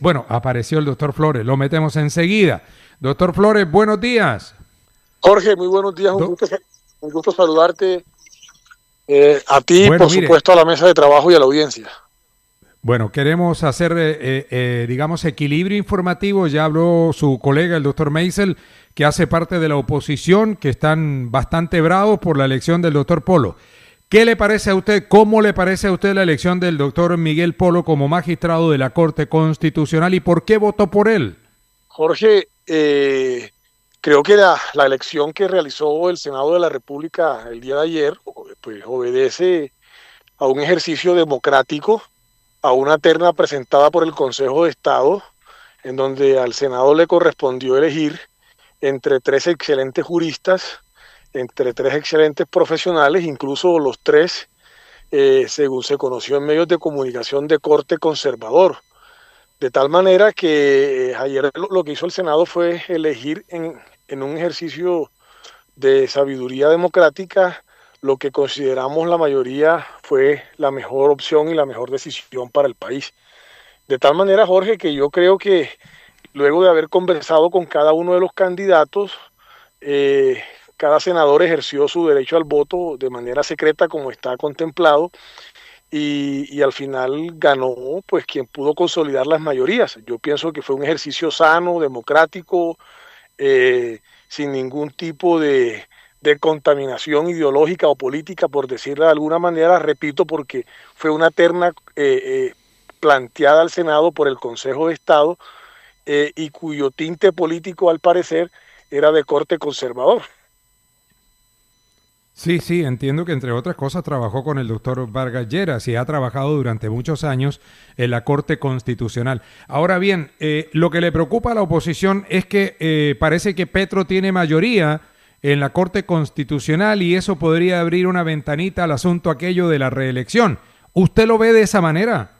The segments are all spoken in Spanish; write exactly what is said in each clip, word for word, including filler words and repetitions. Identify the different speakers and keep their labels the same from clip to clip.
Speaker 1: Bueno, apareció el doctor Flores, lo metemos enseguida. Doctor Flores, buenos días.
Speaker 2: Jorge, muy buenos días, un
Speaker 1: Do
Speaker 2: gusto, un gusto saludarte eh, a ti,
Speaker 1: bueno,
Speaker 2: por
Speaker 1: mire,
Speaker 2: supuesto, a la mesa de trabajo y a la audiencia.
Speaker 1: bueno, queremos hacer, eh, eh, eh, digamos, equilibrio informativo. Ya habló su colega, el doctor Meisel, que hace parte de la oposición, que están bastante bravos por la elección del doctor Polo. ¿Qué le parece a usted, cómo le parece a usted la elección del doctor Miguel Polo como magistrado de la Corte Constitucional y por qué votó por él?
Speaker 2: Jorge, eh, creo que la, la elección que realizó el Senado de la República el día de ayer, pues obedece a un ejercicio democrático, a una terna presentada por el Consejo de Estado, en donde al Senado le correspondió elegir entre tres excelentes juristas, entre tres excelentes profesionales, incluso los tres, eh, según se conoció en medios de comunicación, de corte conservador. De tal manera que eh, ayer lo, lo que hizo el Senado fue elegir en, en un ejercicio de sabiduría democrática lo que consideramos la mayoría fue la mejor opción y la mejor decisión para el país. De tal manera, Jorge, que yo creo que luego de haber conversado con cada uno de los candidatos, eh, cada senador ejerció su derecho al voto de manera secreta como está contemplado y, y al final ganó pues quien pudo consolidar las mayorías. Yo pienso que fue un ejercicio sano, democrático, eh, sin ningún tipo de, de contaminación ideológica o política, por decirlo de alguna manera, repito, porque fue una terna eh, eh, planteada al Senado por el Consejo de Estado eh, y cuyo tinte político, al parecer, era de corte conservador.
Speaker 1: Sí, sí, entiendo que entre otras cosas trabajó con el doctor Vargas Lleras y ha trabajado durante muchos años en la Corte Constitucional. Ahora bien, eh, lo que le preocupa a la oposición es que eh, parece que Petro tiene mayoría en la Corte Constitucional y eso podría abrir una ventanita al asunto aquello de la reelección. ¿Usted lo ve de esa manera?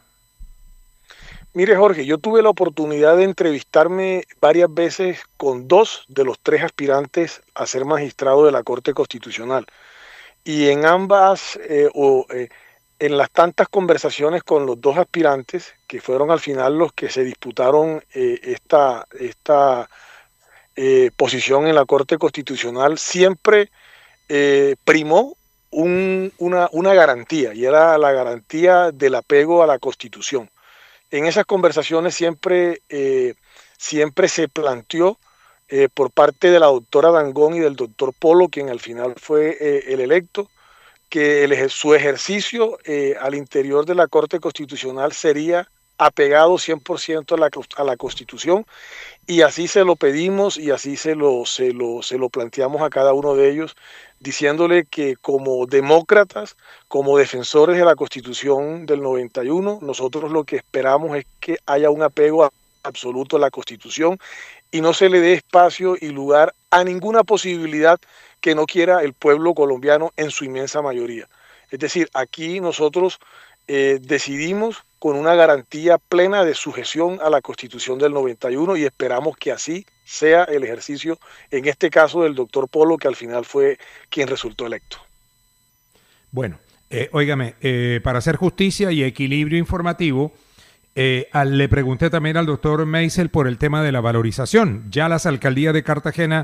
Speaker 2: Mire, Jorge, yo tuve la oportunidad de entrevistarme varias veces con dos de los tres aspirantes a ser magistrado de la Corte Constitucional. Y en ambas, eh, o eh, en las tantas conversaciones con los dos aspirantes, que fueron al final los que se disputaron eh, esta, esta eh, posición en la Corte Constitucional, siempre eh, primó un, una, una garantía, y era la garantía del apego a la Constitución. En esas conversaciones siempre, eh, siempre se planteó eh, por parte de la doctora Dangond y del doctor Polo, quien al final fue eh, el electo, que el, su ejercicio eh, al interior de la Corte Constitucional sería apegado cien por ciento a la, a la Constitución, y así se lo pedimos y así se lo, se, lo, se lo planteamos a cada uno de ellos, diciéndole que como demócratas, como defensores de la Constitución del noventa y uno, nosotros lo que esperamos es que haya un apego absoluto a la Constitución y no se le dé espacio y lugar a ninguna posibilidad que no quiera el pueblo colombiano en su inmensa mayoría. Es decir, aquí nosotros eh, decidimos con una garantía plena de sujeción a la Constitución del noventa y uno y esperamos que así sea el ejercicio, en este caso del doctor Polo, que al final fue quien resultó electo.
Speaker 1: Bueno, eh, óigame, eh, para hacer justicia y equilibrio informativo, eh, al, le pregunté también al doctor Meisel por el tema de la valorización. Ya las alcaldías de Cartagena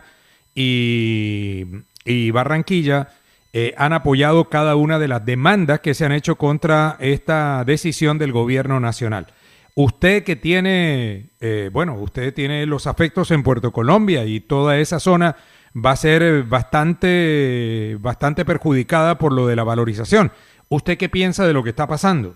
Speaker 1: y, y Barranquilla eh, han apoyado cada una de las demandas que se han hecho contra esta decisión del gobierno nacional. Usted que tiene, eh, bueno, usted tiene los afectos en Puerto Colombia y toda esa zona va a ser bastante, bastante perjudicada por lo de la valorización. ¿Usted qué piensa de lo que está pasando?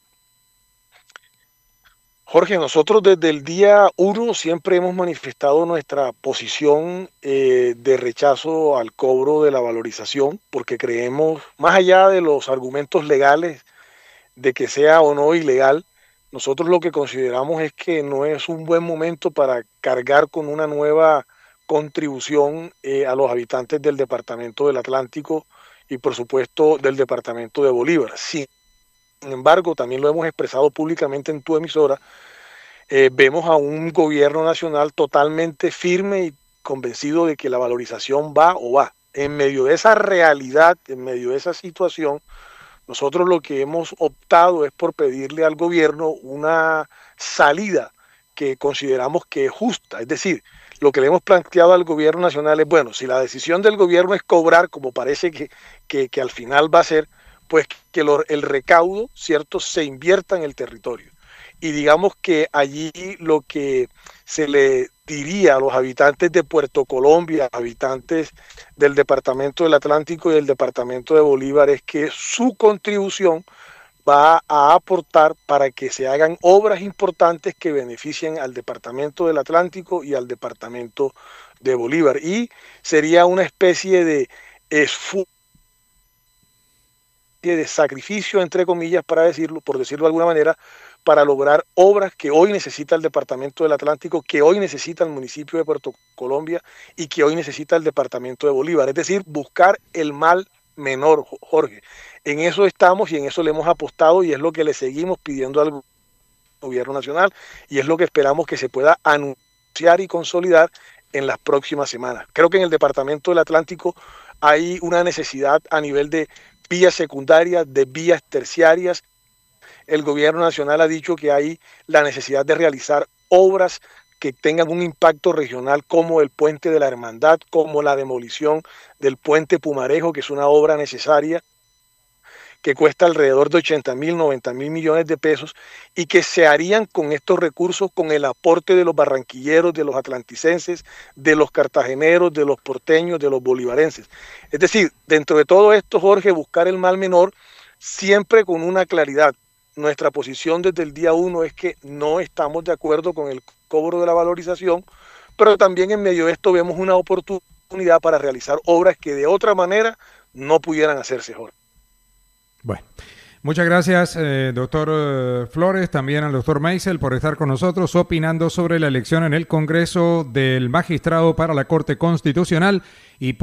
Speaker 2: Jorge, nosotros desde el día uno siempre hemos manifestado nuestra posición eh, de rechazo al cobro de la valorización, porque creemos, más allá de los argumentos legales de que sea o no ilegal, nosotros lo que consideramos es que no es un buen momento para cargar con una nueva contribución eh, a los habitantes del departamento del Atlántico y por supuesto del departamento de Bolívar. Sin embargo, también lo hemos expresado públicamente en tu emisora, eh, vemos a un gobierno nacional totalmente firme y convencido de que la valorización va o va. En medio de esa realidad, en medio de esa situación, nosotros lo que hemos optado es por pedirle al gobierno una salida que consideramos que es justa. Es decir, lo que le hemos planteado al gobierno nacional es, bueno, si la decisión del gobierno es cobrar, como parece que, que, que al final va a ser, pues que lo, el recaudo, ¿cierto?, se invierta en el territorio. Y digamos que allí lo que se le diría a los habitantes de Puerto Colombia, habitantes del departamento del Atlántico y del departamento de Bolívar, es que su contribución va a aportar para que se hagan obras importantes que beneficien al departamento del Atlántico y al departamento de Bolívar. Y sería una especie de esfuerzo, de sacrificio, entre comillas, para decirlo, por decirlo de alguna manera, para lograr obras que hoy necesita el departamento del Atlántico, que hoy necesita el municipio de Puerto Colombia y que hoy necesita el departamento de Bolívar. Es decir, buscar el mal menor, Jorge. En eso estamos y en eso le hemos apostado y es lo que le seguimos pidiendo al gobierno nacional y es lo que esperamos que se pueda anunciar y consolidar en las próximas semanas. Creo que en el departamento del Atlántico hay una necesidad a nivel de vías secundarias, de vías terciarias. El gobierno nacional ha dicho que hay la necesidad de realizar obras que tengan un impacto regional como el puente de la Hermandad, como la demolición del puente Pumarejo, que es una obra necesaria, que cuesta alrededor de ochenta mil, noventa mil millones de pesos y que se harían con estos recursos con el aporte de los barranquilleros, de los atlanticenses, de los cartageneros, de los porteños, de los bolivarenses. Es decir, dentro de todo esto, Jorge, buscar el mal menor siempre con una claridad. Nuestra posición desde el día uno es que no estamos de acuerdo con el cobro de la valorización, pero también en medio de esto vemos una oportunidad para realizar obras que de otra manera no pudieran hacerse, Jorge.
Speaker 1: Bueno, muchas gracias, eh, doctor eh, Flores, también al doctor Meisel por estar con nosotros opinando sobre la elección en el Congreso del magistrado para la Corte Constitucional y